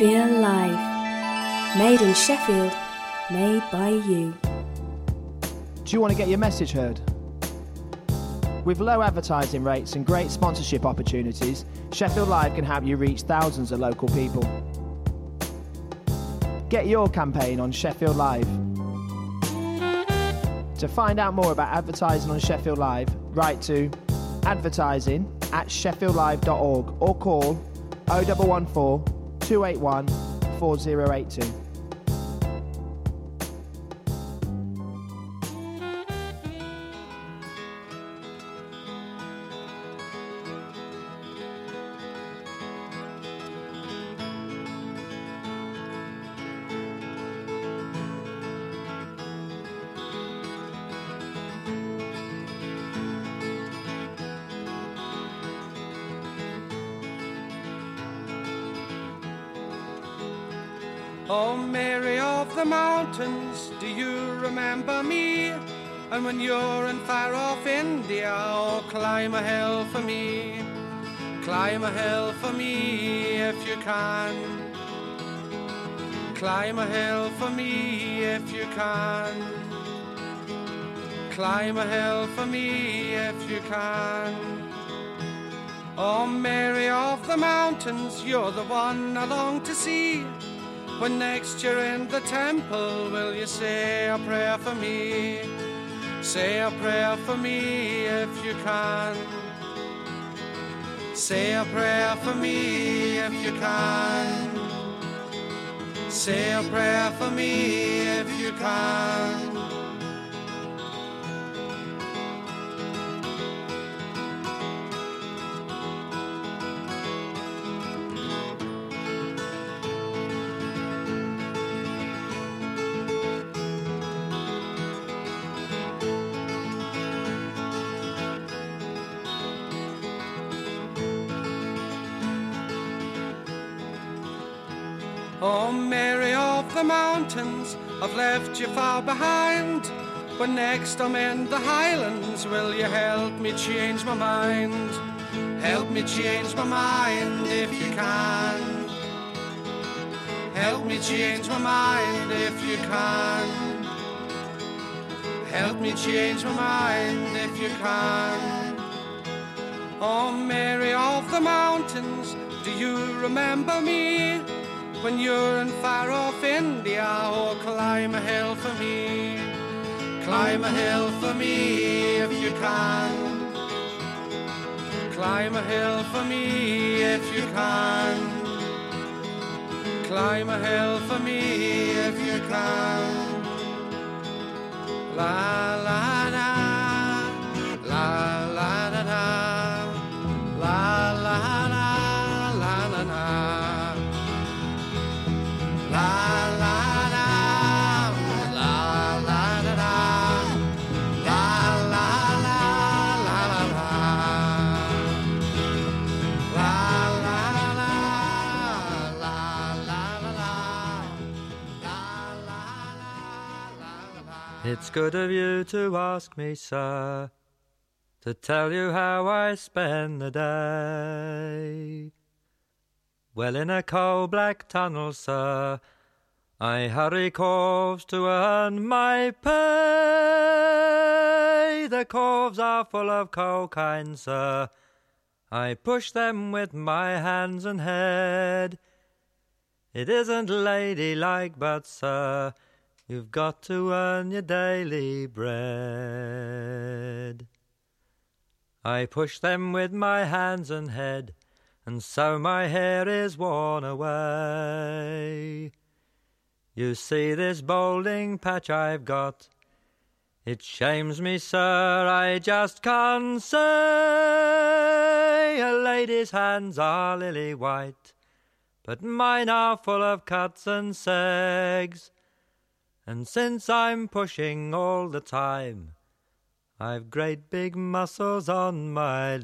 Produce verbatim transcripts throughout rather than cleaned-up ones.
Sheffield Live. Made in Sheffield, made by you. Do you want to get your message heard? With low advertising rates and great sponsorship opportunities, Sheffield Live can help you reach thousands of local people. Get your campaign on Sheffield Live. To find out more about advertising on Sheffield Live, write to advertising at sheffield live dot org or call oh one one four, two eight one, four oh eight two. Oh, Mary of the mountains, do you remember me? And when you're in far off India, oh, climb a hill for me. Climb a hill for me if you can. Climb a hill for me if you can. Climb a hill for me if you can. Oh, Mary of the mountains, you're the one I long to see. When next you're in the temple, will you say a prayer for me? Say a prayer for me if you can. Say a prayer for me if you can. Say a prayer for me if you can. Oh, Mary of the mountains, I've left you far behind. When next I'm in the Highlands, will you help me change my mind? Help me change my mind if you can. Help me change my mind if you can. Help me change my mind if you can. Oh, Mary of the mountains, do you remember me? When you're in far off India, oh, climb a hill for me. Climb a hill for me if you can. Climb a hill for me if you can. Climb a hill for me if you can. La la la, la la la la, la la la, la la la. La la la, la la la la, la la la, la la la, la la la, la la la, la. It's good of you to ask me, sir, to tell you how I spend the day. Well, in a coal-black tunnel, sir, I hurry corves to earn my pay. The corves are full of cocaine, sir. I push them with my hands and head. It isn't ladylike, but, sir, you've got to earn your daily bread. I push them with my hands and head, and so my hair is worn away. You see this balding patch I've got? It shames me, sir, I just can't say. A lady's hands are lily white, but mine are full of cuts and sags. And since I'm pushing all the time, I've great big muscles on my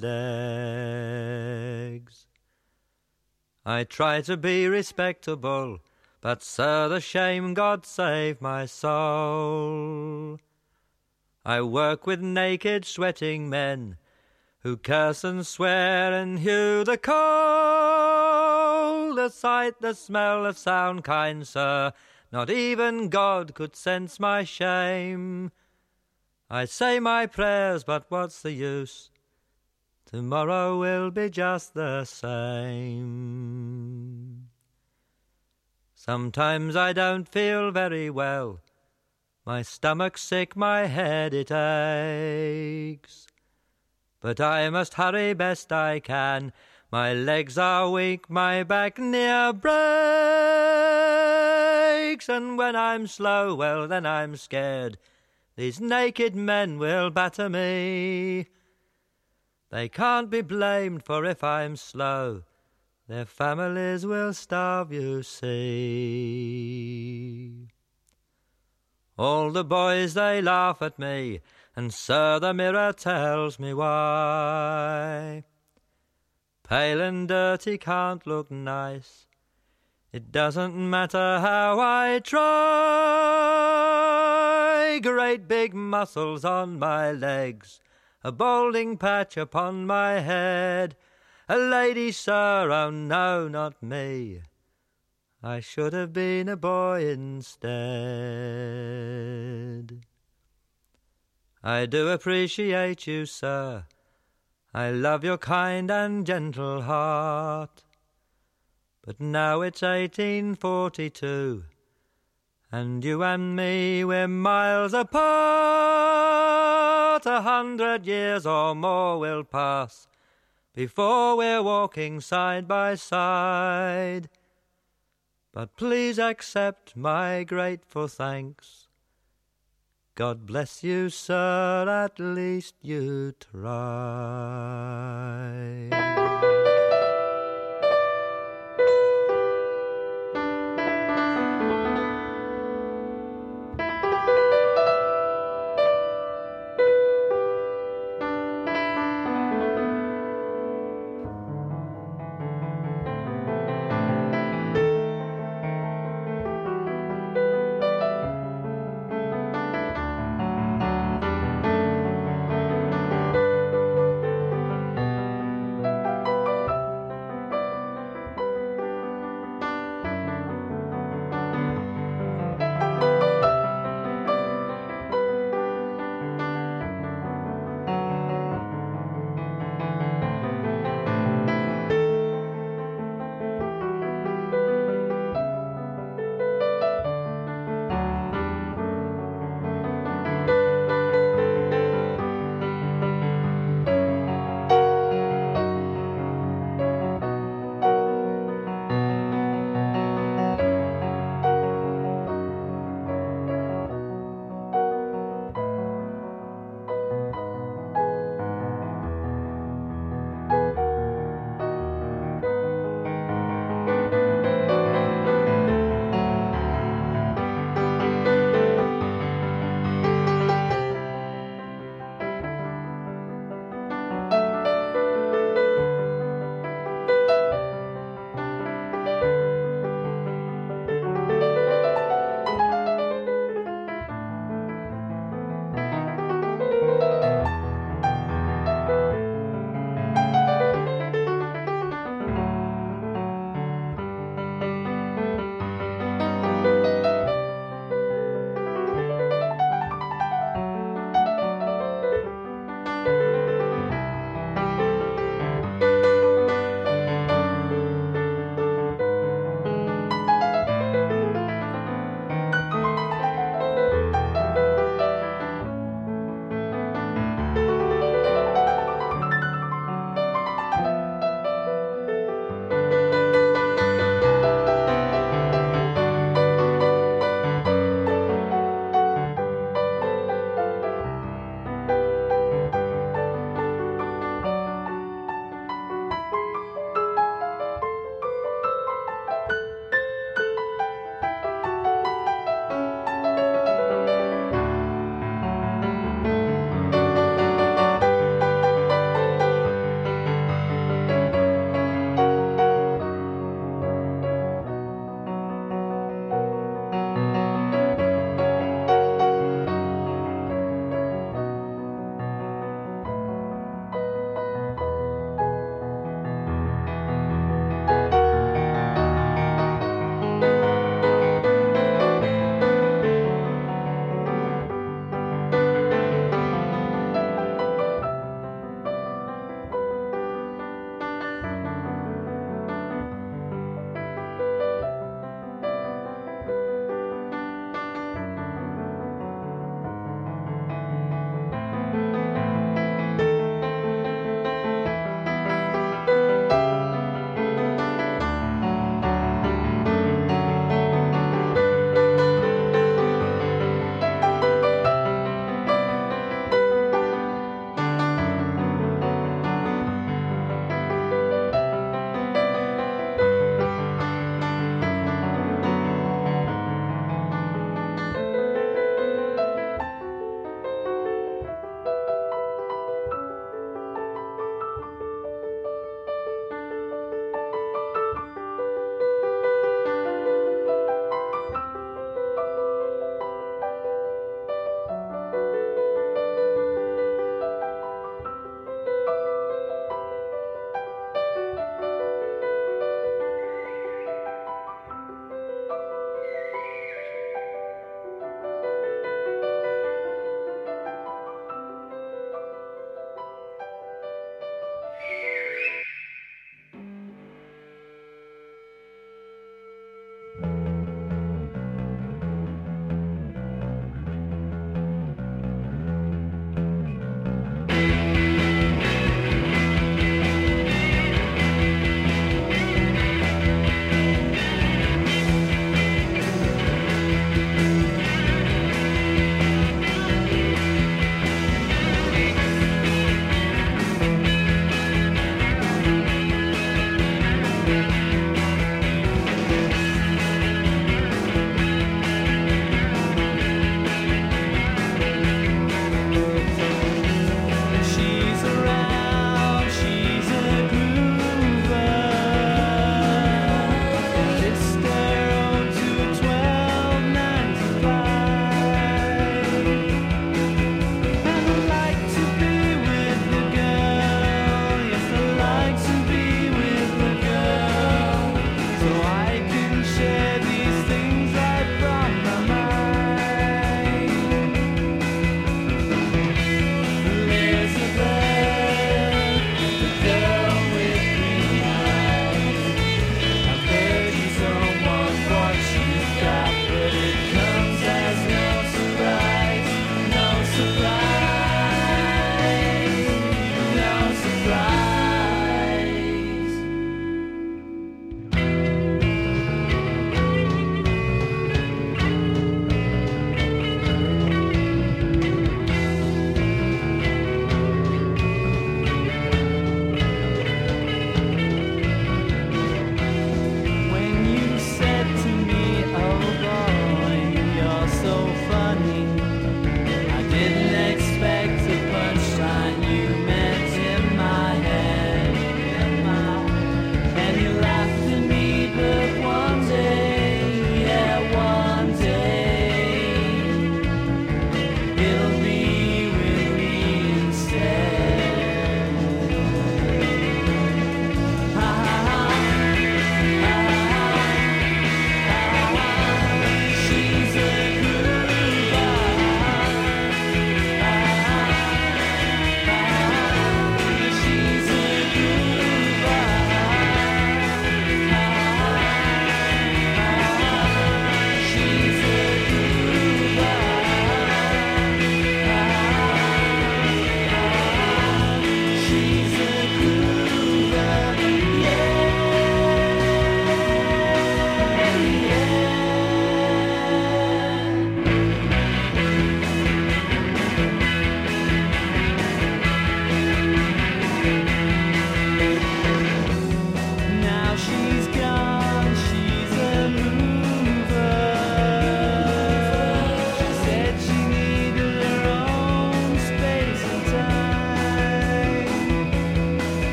legs. I try to be respectable, but, sir, the shame, God save my soul. I work with naked, sweating men who curse and swear and hew the coal. the sight, the smell, the sound, kind sir. Not even God could sense my shame. I say my prayers, but what's the use? Tomorrow will be just the same. Sometimes I don't feel very well. My stomach's sick, my head it aches. But I must hurry best I can. My legs are weak, my back near breaks. And when I'm slow, well then I'm scared. These naked men will batter me. They can't be blamed, for if I'm slow, their families will starve, you see. All the boys, they laugh at me, and sir, the mirror tells me why. Pale and dirty can't look nice. It doesn't matter how I try. Great big muscles on my legs, a balding patch upon my head. A lady, sir, oh no, not me. I should have been a boy instead. I do appreciate you, sir. I love your kind and gentle heart. But now it's eighteen forty-two, and you and me, we're miles apart. A hundred years or more will pass before we're walking side by side. But please accept my grateful thanks. God bless you, sir, at least you tried.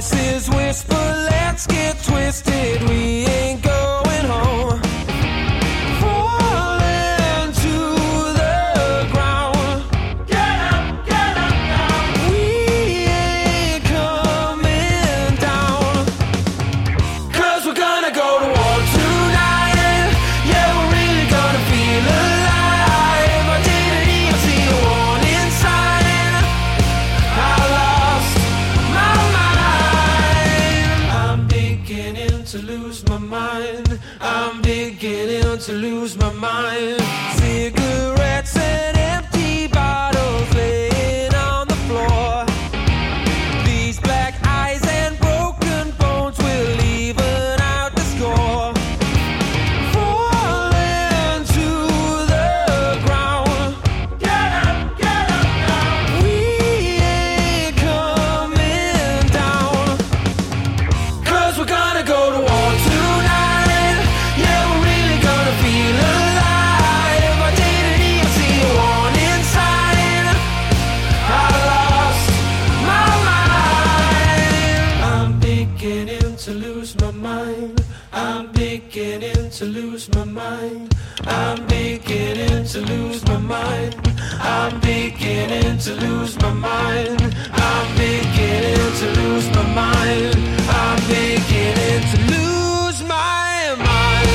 voices whisper, let's get twisted, we ain't going home. Falling to the ground. Get up, get up now. We ain't coming down. Cause we're gonna go to war tonight. Yeah, we're really gonna feel alive. I didn't even see a warning sign. I lost my mind. I'm beginning to lose my mind. I'm beginning to lose my mind. Cigarettes and empty bottles laying on the floor. These black eyes and broken bones will even out the score. Falling to the ground. Get up, get up now. We ain't coming down. Cause we're gonna go to war tonight. Yeah, we're really gonna feel alive. I didn't even see a warning sign. I lost my mind. I'm beginning to lose my mind. I'm beginning to lose my mind. I'm beginning to lose my mind. I'm beginning to lose my mind. I'm beginning to lose my mind. I'm beginning to lose my mind.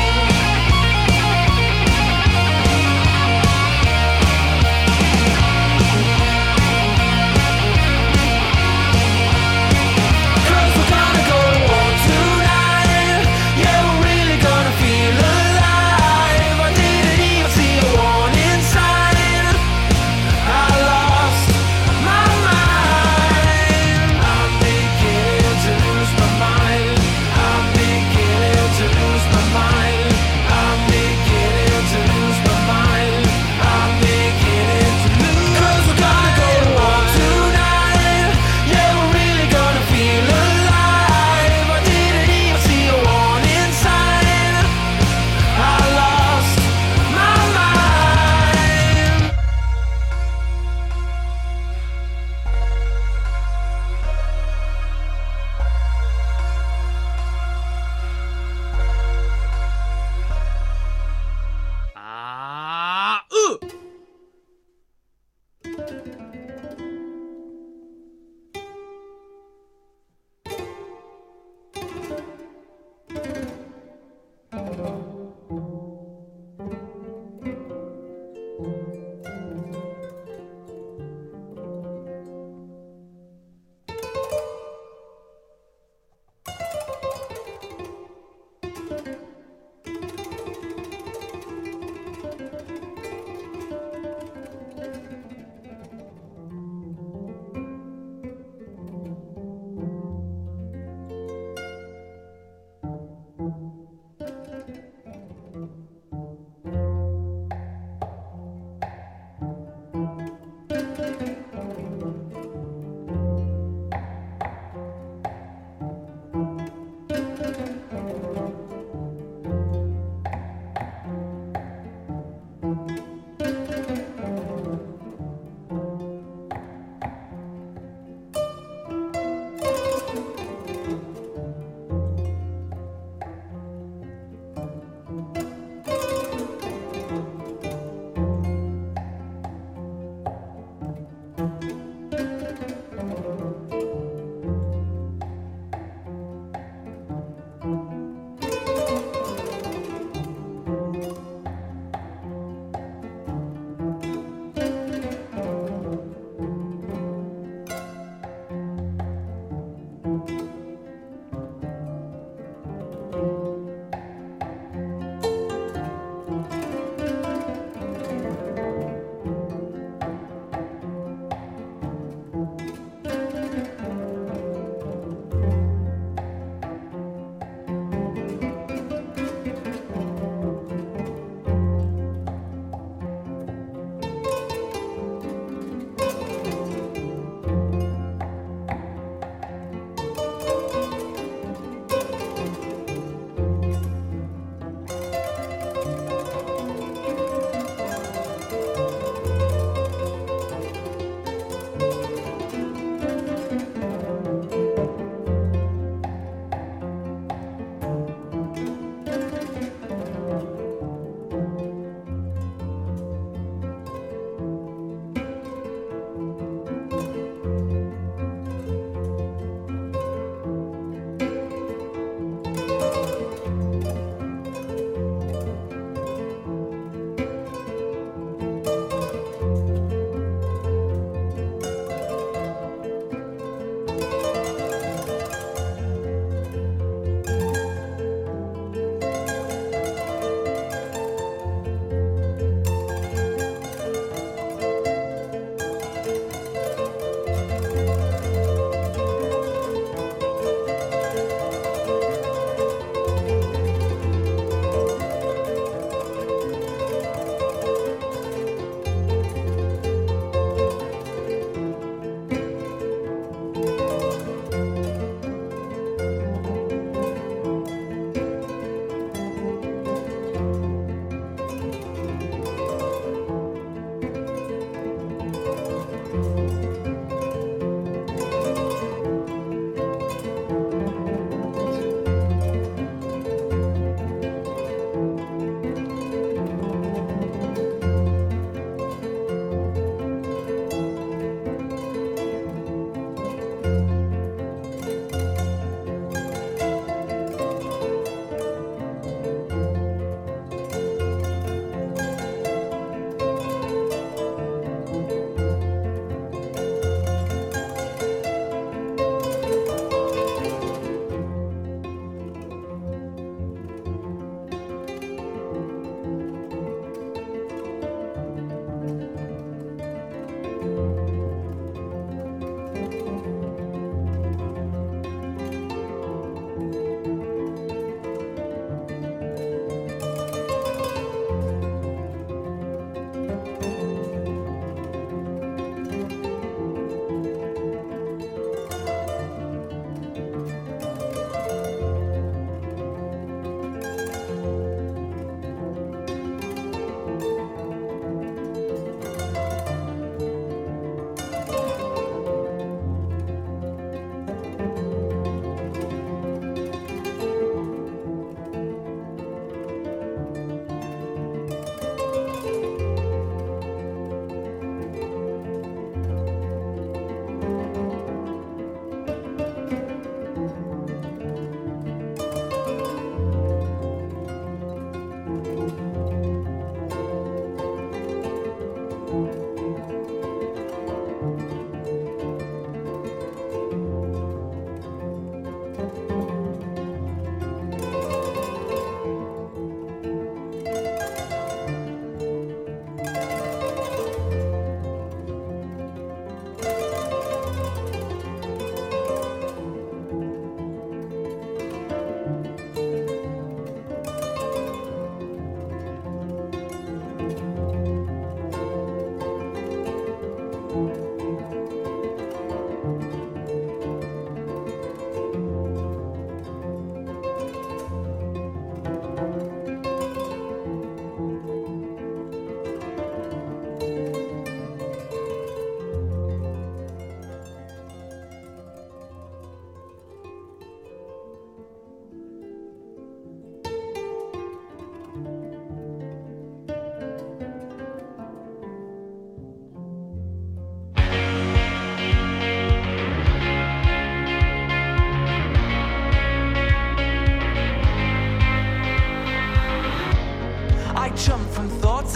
Cause we're gonna go to war tonight. Yeah, we're really gonna feel alive. I didn't even see a warning sign. I lost my mind. I'm beginning to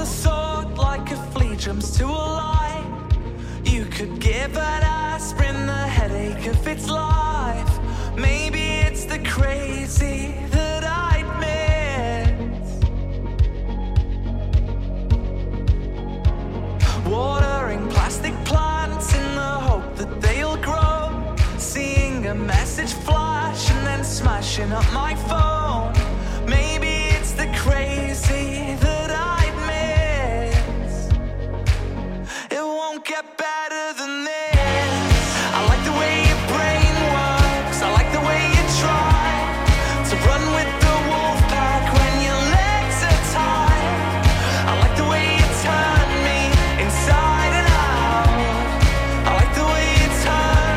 thought like a flea jumps to a lie. You could give an aspirin the headache of its life. Maybe it's the crazy that I'd miss. Watering plastic plants in the hope that they'll grow. Seeing a message flash and then smashing up my phone. Maybe it's the crazy that I'd miss. It won't get better than this. I like the way your brain works. I like the way you try to run with the wolf pack when your legs are tied. I like the way you turn me inside and out. I like the way you turn.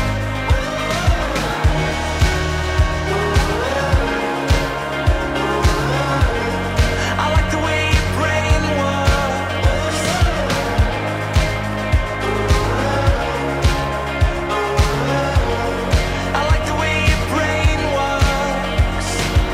I like the way your brain works. I like the way your brain works.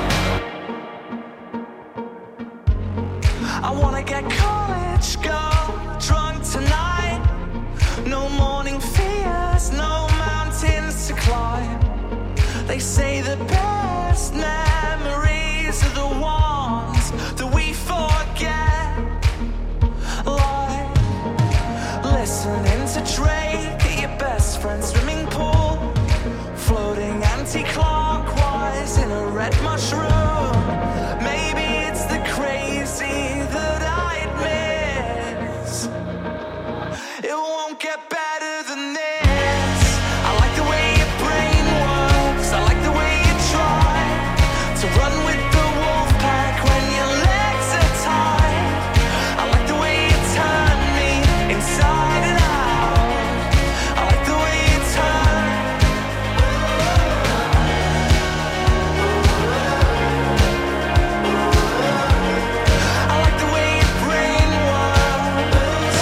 I wanna get college girl drunk tonight. No morning fears, no mountains to climb. They say the best memories are the ones that we forget. Like listening to Drake at your best friend's swimming pool, floating anti-clockwise in a red mushroom. Maybe it's the crazy that I'd miss. It won't get better than this. I like the way your brain works. I like the way you try to run with the wolf pack when your legs are tied. I like the way you turn me inside and out. I like the way you turn. I like the way your brain works.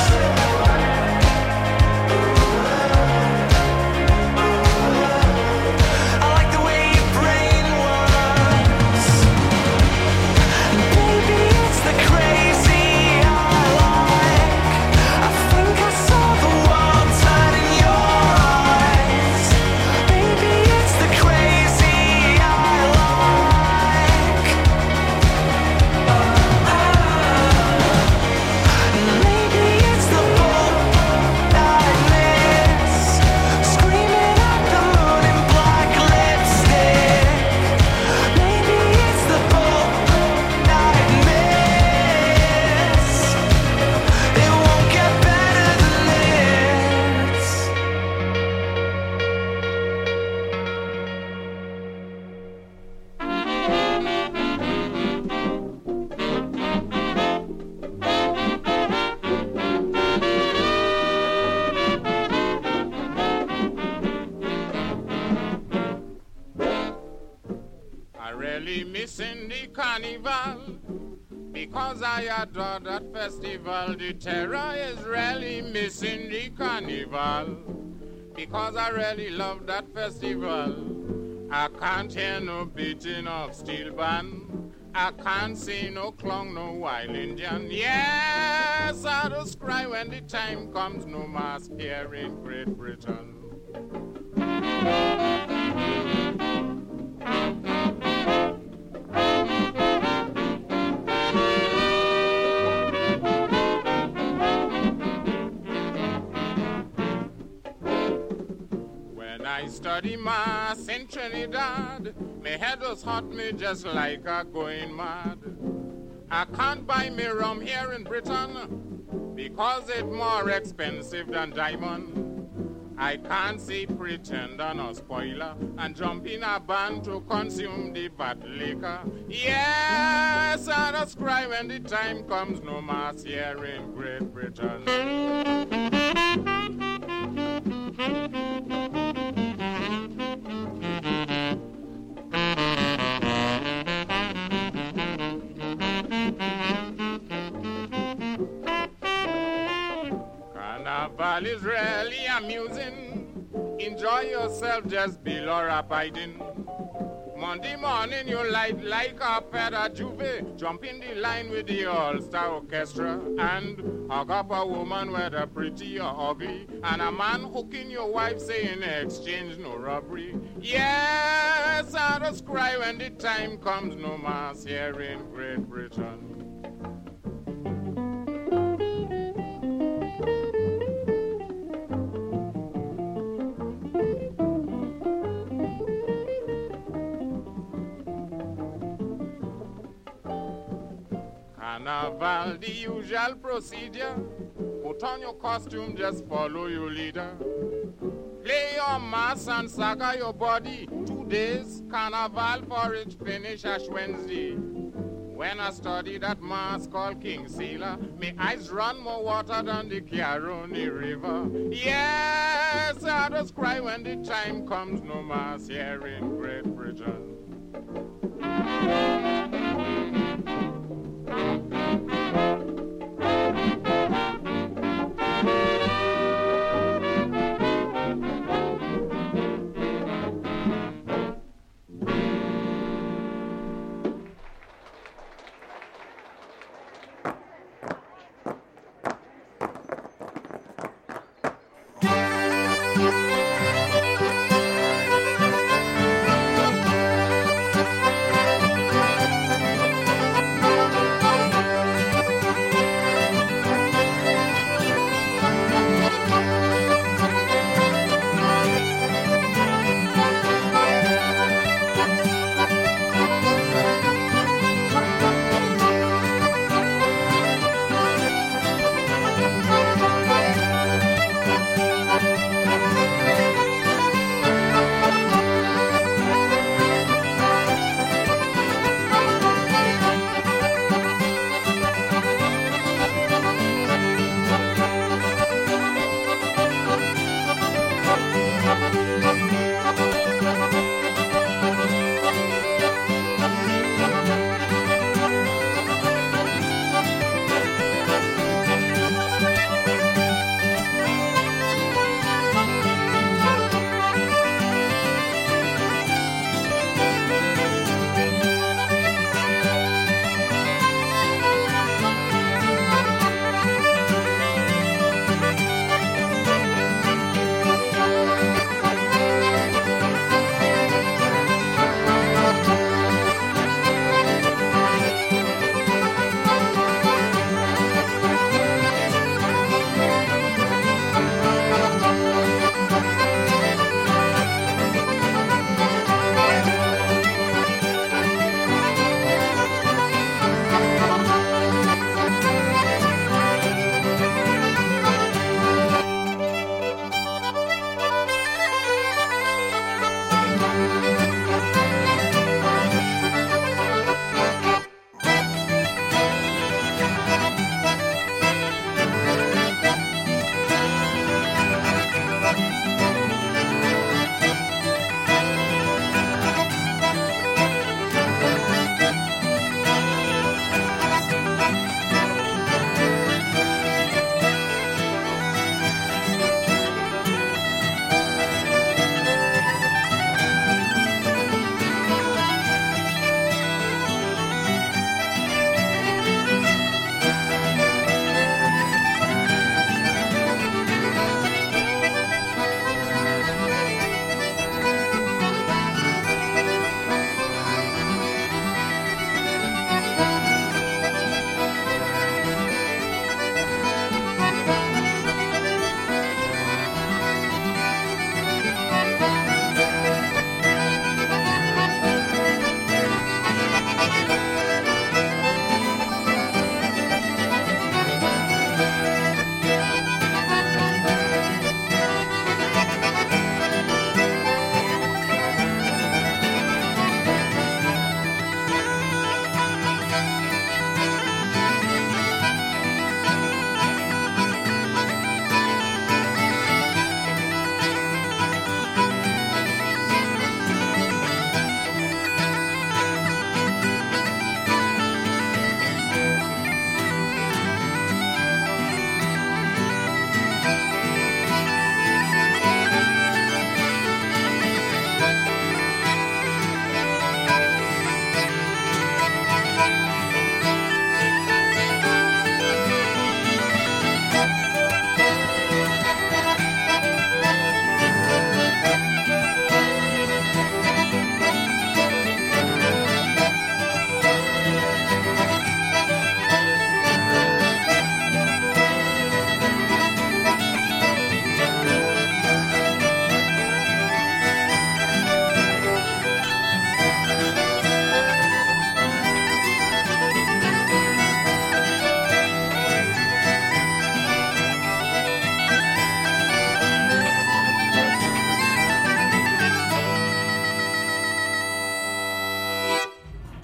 I like the way your brain works. Baby, it's the crazy I like. I think I saw the world turn in your eyes. Baby, it's the crazy I like. Maybe it's the boat I miss, screaming at the moon in black lipstick. Maybe it's the boat I miss. It won't get better than this. I really missing the carnival because I adore that festival. The terror is really missing the carnival because I really love that festival. I can't hear no beating of steel band. I can't see no clown, no wild Indian. Yes, I just cry when the time comes. No mask here in Great Britain. When I study mass in Trinidad, my head was hot, me just like a going mad. I can't buy me rum here in Britain because it's more expensive than diamond. I can't see pretender nor spoiler and jump in a band to consume the bad liquor. Yes, I just cry when the time comes. No mass here in Great Britain. Carnival is really amusing. Enjoy yourself, just be law abiding. Monday morning you light like a feather juve, jump in the line with the all-star orchestra and hug up a woman whether pretty or ugly, and a man hooking your wife saying exchange no robbery. Yes, I just cry when the time comes, no mass here in Great Britain. Carnival, the usual procedure. Put on your costume, just follow your leader. Play your mass and saga your body. Two days, carnival for it finish Ash Wednesday. When I study that mass called King Sailor, my eyes run more water than the Caroni River. Yes, I just cry when the time comes, no mass here in Great Britain.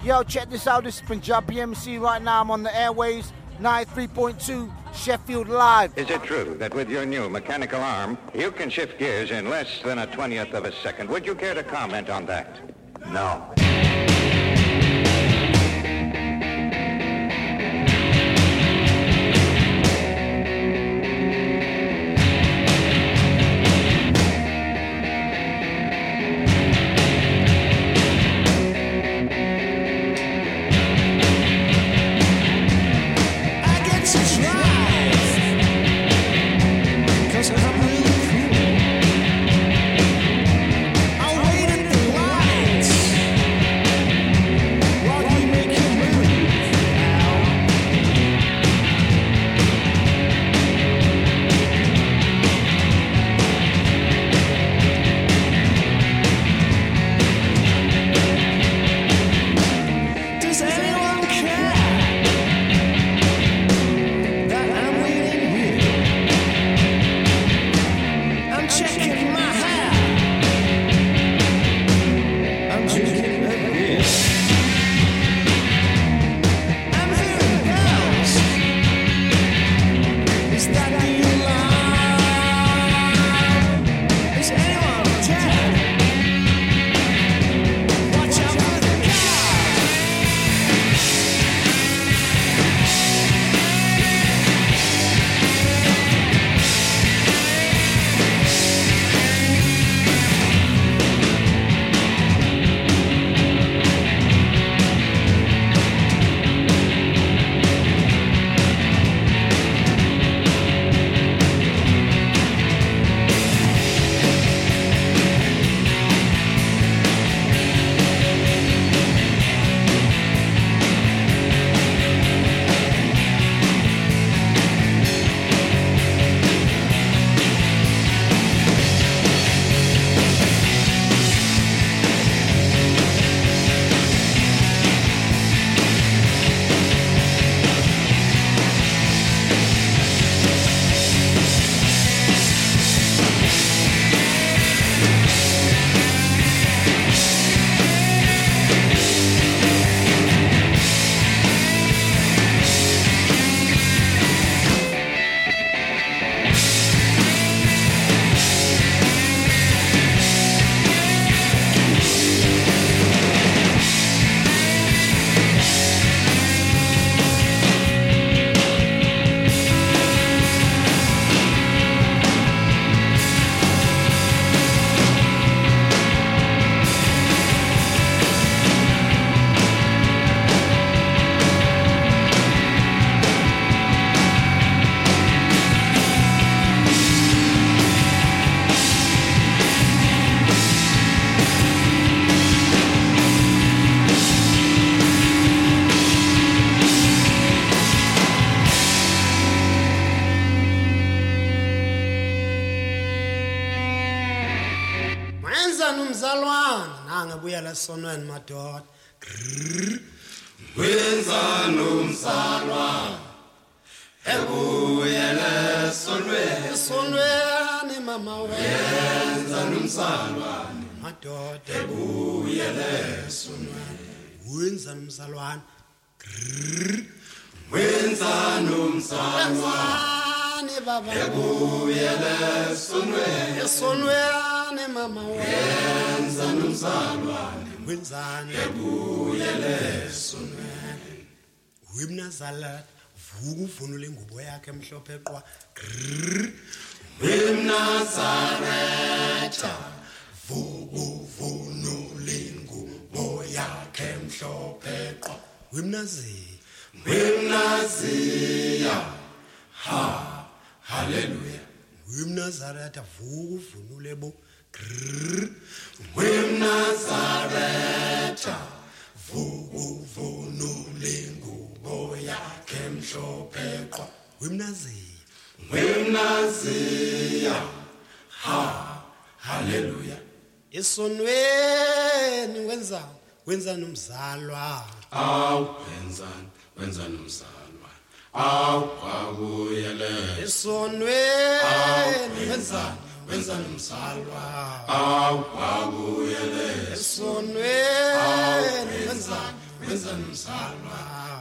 Yo, check this out. This is Punjabi M C right now. I'm on the airways, ninety-three point two Sheffield Live. Is it true that with your new mechanical arm, you can shift gears in less than a twentieth of a second? Would you care to comment on that? No. Sonweni madoda wenza nomsalwa ebuyele sonweni sonweni mama wenza nomsalwa madoda ebuyele sonweni wenza nomsalwa wenza nomsalwa baba ebuyele sonweni sonweni mama wenza nomsalwa wenzani ebuyele sonweni wemnazala vuku uvunule ingubo yakhe emhlophe qwa wemnazaretha vuku uvunule ingubo yakhe emhlophe qwa wemnazi wemnaziya ha hallelujah wemnazaretha vuku uvunule bo wemnazaretha vuku uvunule ingubo yakhe emhlophe qwa wemnazi wemnaziya ha hallelujah esonweni wenza wenza nomzalwa aw wenzani wenza nomzalwa aw kwabuyele esonweni wenza wenza nomzalwa aw kwabuyele esonweni wenza nomsalwa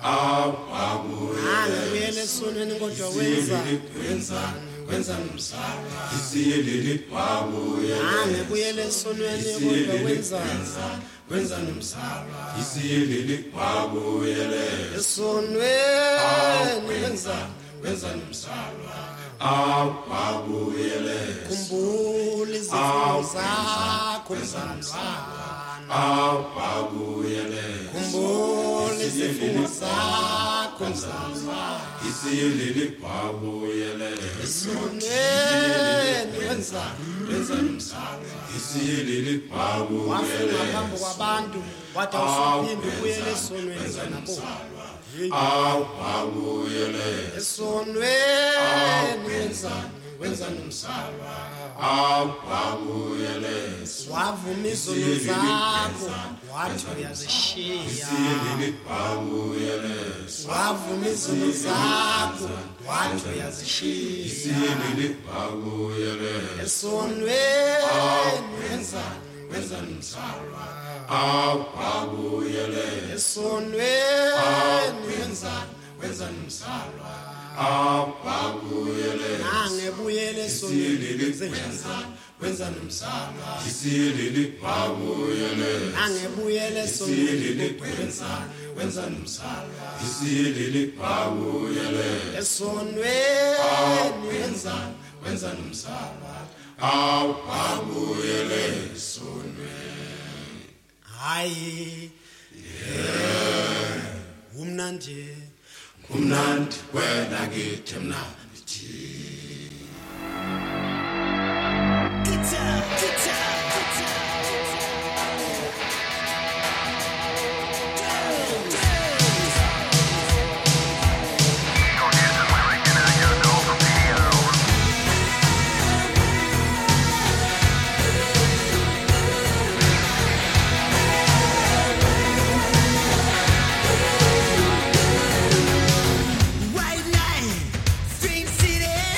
angibuyele esonweni kodwa wenza wenzani wenza nomsalwa isiyelele wabuya angibuyele esonweni kodwa wenzani wenza nomsalwa isiyelele wabuyele esonweni wenza wenza nomsalwa awabuyele khumbula izifundo zakho mzalwana awabuyele khumbula izifundo zakho mzalwana isiyelele wabuyele esonweni wenza wenza nomsalwa isiyelele wabuyele ngaphambi kwabantu wathi awusiphinda ubuyele esonweni wenza nomsalwa awabuyele esonweni wenza wenza nomsalwa awabuyele wavuma izono zakho wathi uyazishiya isiyelele wabuyele wavuma izono zakho wathi uyazishiya isiyelele wabuyele esonweni wenza wenza nomsalwa awabuyele esonweni wenza wenza nomsalwa awabuyele nangebuyele esonweni wenza wenza nomsalwa isiyelele wabuyele nangebuyele esonweni wenza wenza nomsalwa isiyelele wabuyele esonweni wenza wenza nomsalwa awabuyele esonweni hayi yeah umnandi umnandi wena ngithi mnandi guitar guitar guitar White light, Stream City.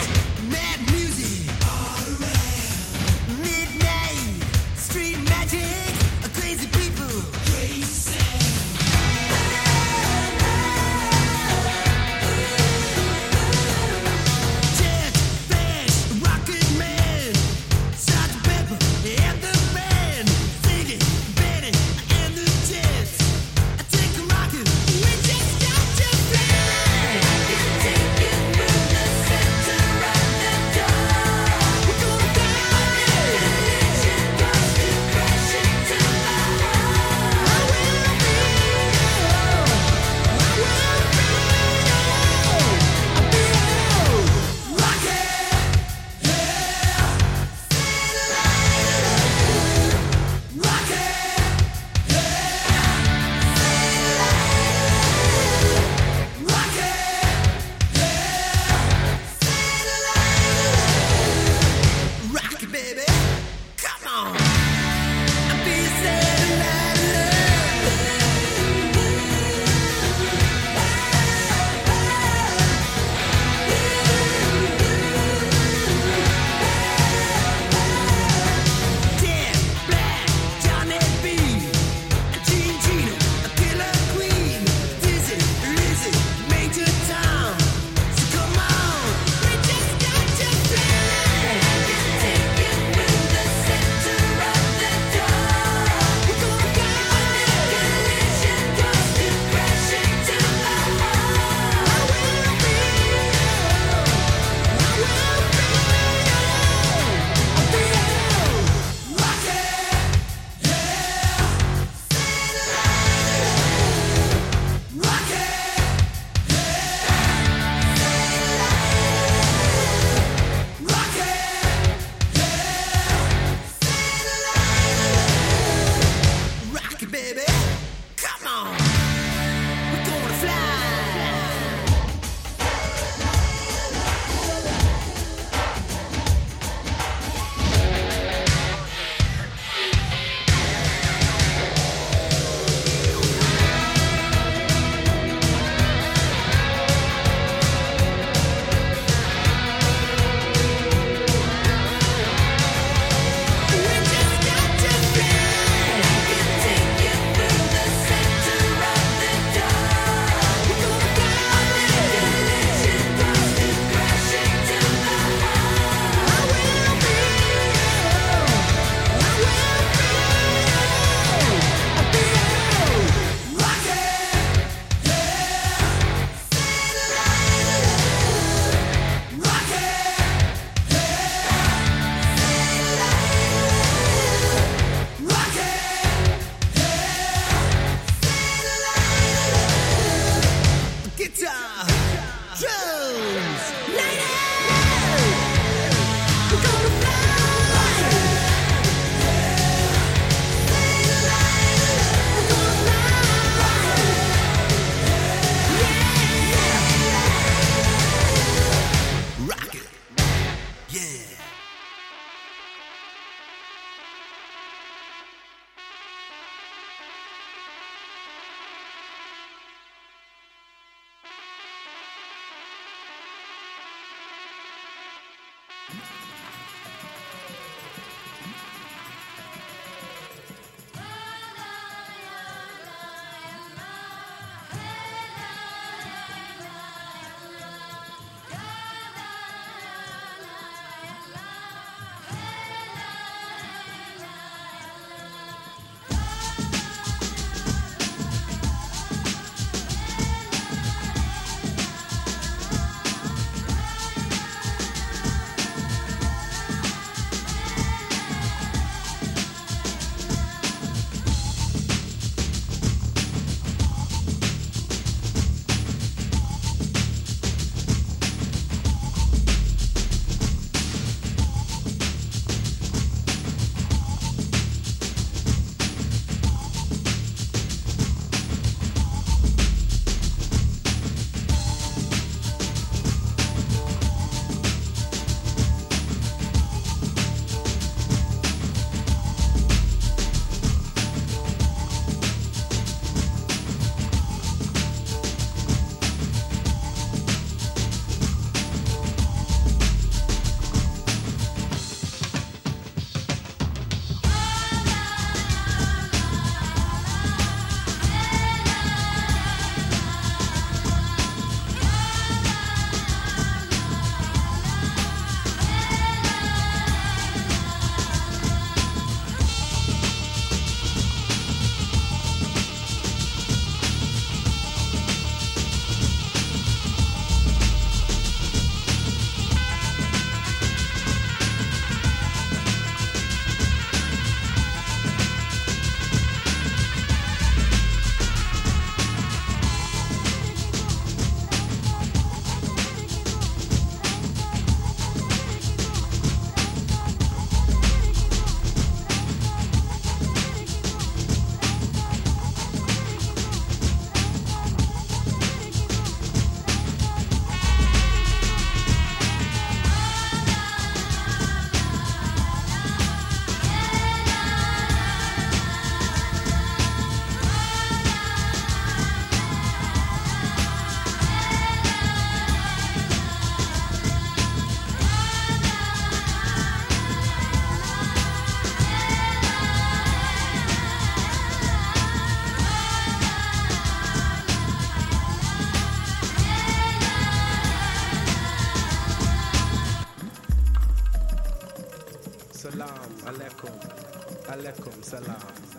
Salam.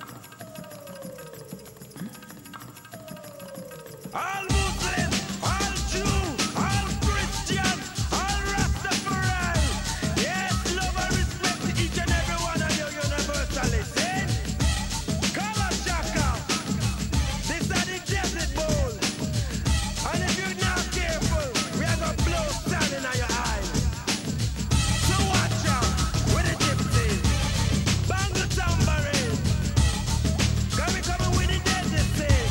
All Muslims, all Jews, all Christians, all Rastafari. Yes, love and respect to each and every one of you universally. See? Come on, Shaka. This is the desert bowl. And if you're not careful, we are going to blow sand in your eyes. So watch out with the gypsies. Bang the tambourine. Come we coming with the desert scene.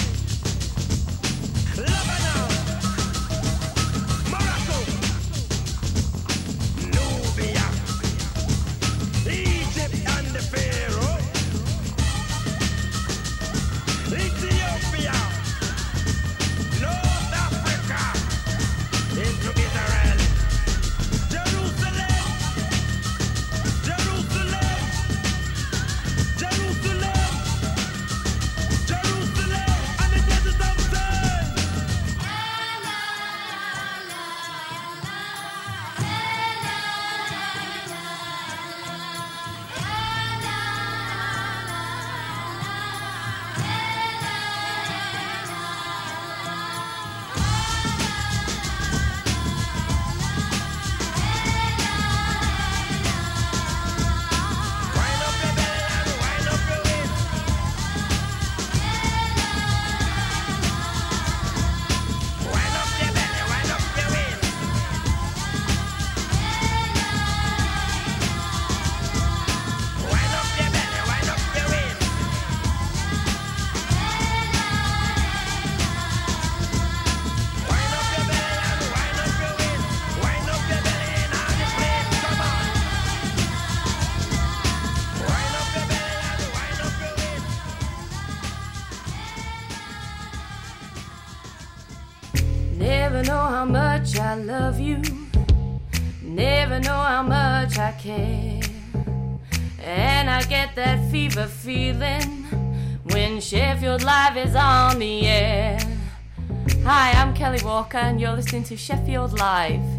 Lebanon, Morocco, Nubia, Egypt and the Pharaoh, Ethiopia, North Africa, into Israel, Jerusalem, Jerusalem, Jerusalem, Jerusalem, and the desert of sand. Wind up your belly and wind up your waist. Wind up your belly, wind up your waist. Wind up your belly, wind up your waist. Wind up your belly and wind up your waist. Wind up your belly in all the place. Come on. Wind up your belly and wind up your waist. Never know how much I love you. Never know how much I care. And I get that fever feeling when Sheffield Live is on the air. Hi, I'm Kelly Walker and you're listening to Sheffield Live.